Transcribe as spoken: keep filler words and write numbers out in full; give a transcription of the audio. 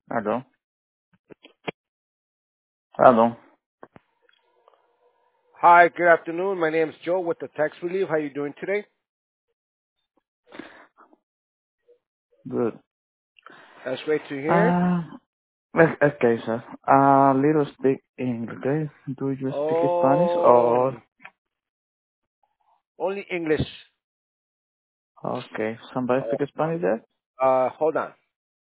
Aló, aló. Hi, good afternoon. My name is Joe with the Tax Relief. How you doing today? Good. That's great to hear. Uh, es- okay, sir. A little speak English. Do you speak Spanish Oh, or? only English. Okay, somebody speak Spanish there? Uh, hold on.